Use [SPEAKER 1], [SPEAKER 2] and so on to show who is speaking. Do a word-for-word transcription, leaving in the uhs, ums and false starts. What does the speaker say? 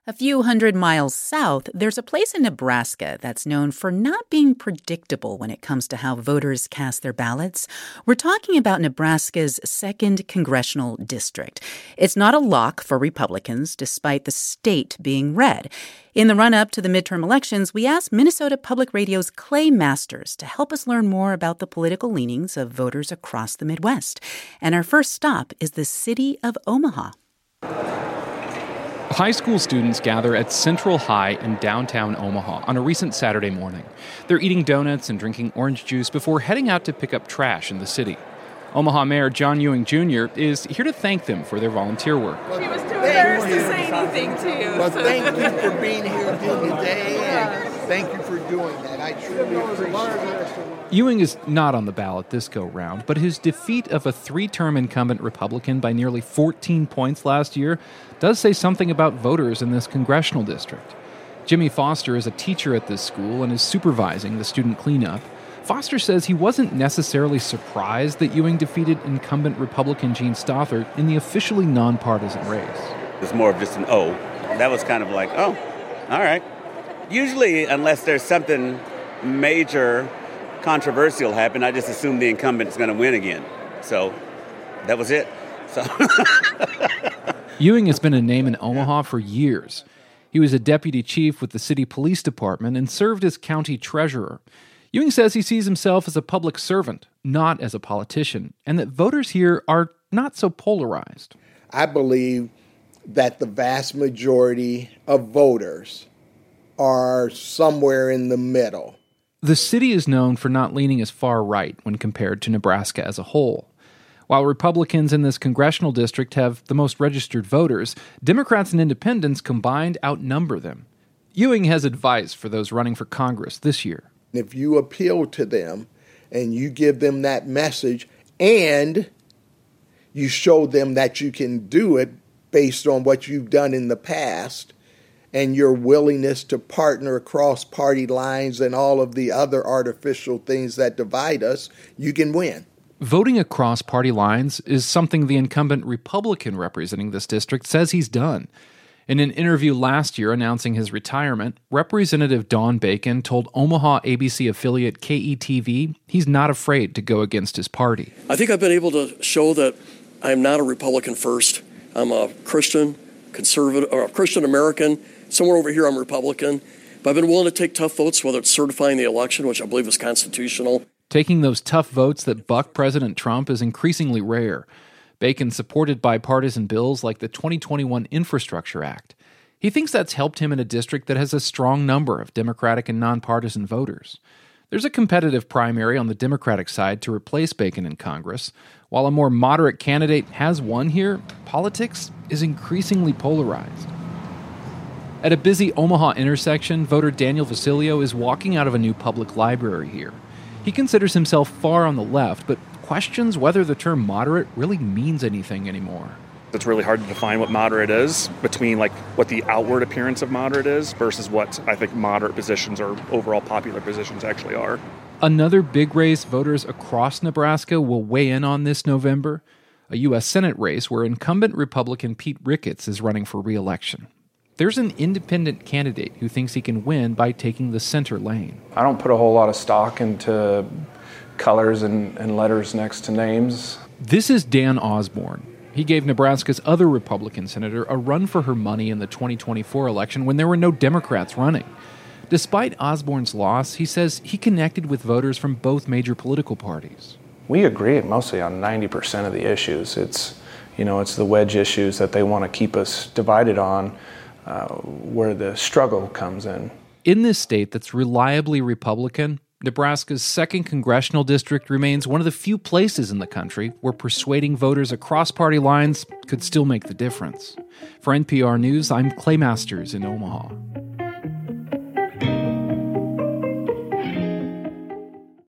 [SPEAKER 1] A few hundred miles south, there's a place in Nebraska that's known for not being predictable when it comes to how voters cast their ballots. We're talking about Nebraska's second congressional district. It's not a lock for Republicans, despite the state being red. In the run-up to the midterm elections, we asked Minnesota Public Radio's Clay Masters to help us learn more about the political leanings of voters across the Midwest. And our first stop is the city of Omaha.
[SPEAKER 2] High school students gather at Central High in downtown Omaha on a recent Saturday morning. They're eating donuts and drinking orange juice before heading out to pick up trash in the city. Omaha Mayor John Ewing Junior is here to thank them for their volunteer work.
[SPEAKER 3] She was too embarrassed to say anything to you.
[SPEAKER 4] Well, thank you for being here today, and thank you for doing that. I truly appreciate it.
[SPEAKER 2] Ewing is not on the ballot this go-round, but his defeat of a three-term incumbent Republican by nearly fourteen points last year does say something about voters in this congressional district. Jimmy Foster is a teacher at this school and is supervising the student cleanup. Foster says he wasn't necessarily surprised that Ewing defeated incumbent Republican Gene Stothert in the officially nonpartisan race.
[SPEAKER 5] It's more of just an O. That was kind of like, oh, all right. Usually, unless there's something major controversial happen, I just assume the incumbent is going to win again. So that was it. So
[SPEAKER 2] Ewing has been a name in Omaha for years. He was a deputy chief with the city police department and served as county treasurer. Ewing says he sees himself as a public servant, not as a politician, and that voters here are not so polarized.
[SPEAKER 4] I believe that the vast majority of voters are somewhere in the middle.
[SPEAKER 2] The city is known for not leaning as far right when compared to Nebraska as a whole. While Republicans in this congressional district have the most registered voters, Democrats and independents combined outnumber them. Ewing has advice for those running for Congress this year.
[SPEAKER 4] If you appeal to them and you give them that message and you show them that you can do it based on what you've done in the past and your willingness to partner across party lines and all of the other artificial things that divide us, you can win.
[SPEAKER 2] Voting across party lines is something the incumbent Republican representing this district says he's done. In an interview last year announcing his retirement, Representative Don Bacon told Omaha A B C affiliate K E T V he's not afraid to go against his party.
[SPEAKER 6] I think I've been able to show that I'm not a Republican first. I'm a Christian, conservative, or a Christian American. Somewhere over here I'm Republican. But I've been willing to take tough votes, whether it's certifying the election, which I believe is constitutional.
[SPEAKER 2] Taking those tough votes that buck President Trump is increasingly rare. Bacon supported bipartisan bills like the twenty twenty-one Infrastructure Act. He thinks that's helped him in a district that has a strong number of Democratic and nonpartisan voters. There's a competitive primary on the Democratic side to replace Bacon in Congress. While a more moderate candidate has won here, politics is increasingly polarized. At a busy Omaha intersection, voter Daniel Vasilio is walking out of a new public library here. He considers himself far on the left, but questions whether the term moderate really means anything anymore.
[SPEAKER 7] It's really hard to define what moderate is between like what the outward appearance of moderate is versus what I think moderate positions or overall popular positions actually are.
[SPEAKER 2] Another big race voters across Nebraska will weigh in on this November, a U S Senate race where incumbent Republican Pete Ricketts is running for re-election. There's an independent candidate who thinks he can win by taking the center lane.
[SPEAKER 8] I don't put a whole lot of stock into colors and, and letters next to names.
[SPEAKER 2] This is Dan Osborne. He gave Nebraska's other Republican senator a run for her money in the twenty twenty-four election when there were no Democrats running. Despite Osborne's loss, he says he connected with voters from both major political parties.
[SPEAKER 8] We agree mostly on ninety percent of the issues. It's, you know, it's the wedge issues that they want to keep us divided on. Uh, where the struggle comes in.
[SPEAKER 2] In this state that's reliably Republican, Nebraska's second congressional district remains one of the few places in the country where persuading voters across party lines could still make the difference. For N P R News, I'm Clay Masters in Omaha.